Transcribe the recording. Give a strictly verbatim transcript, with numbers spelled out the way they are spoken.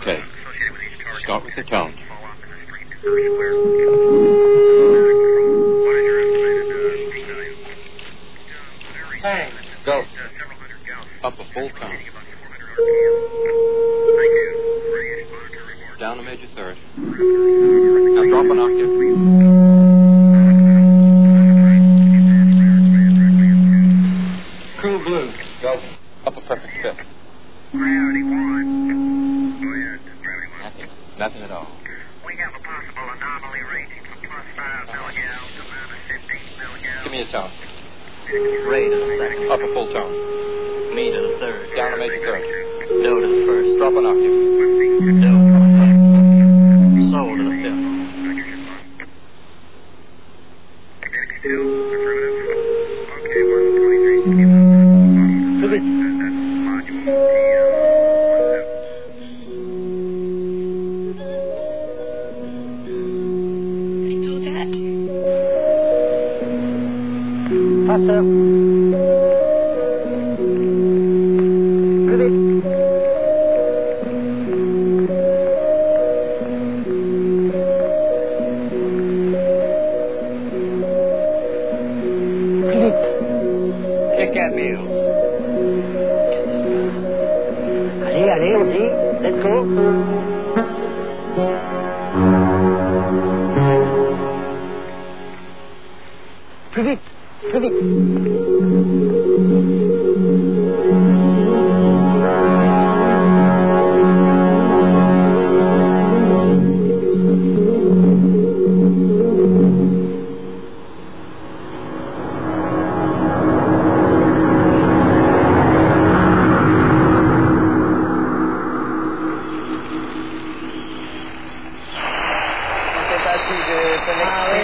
Okay. Start with the tone. Hey. Go. Up a full tone. Down a major third. Now drop an octave. Cool blue. Go. Up a perfect fifth. Gravity one. Go ahead. Gravity one. Nothing. Nothing at all. We have a possible anomaly ranging from plus five milligauss to minus fifteen milligauss. Give me a tone. Re to the second. Up a full tone. Mi to the third. Down a major third. Do to the first. Drop an octave. Do. Sol to the fifth. Two. Affirmative. Okay, one twenty-three. Pivot. Module T M. Faster. Pivot. Pivot. Kick at me. Allez, allez, on dit. Let's go. Plus vite, plus vite. Je ne sais pas si je peux l'exprimer.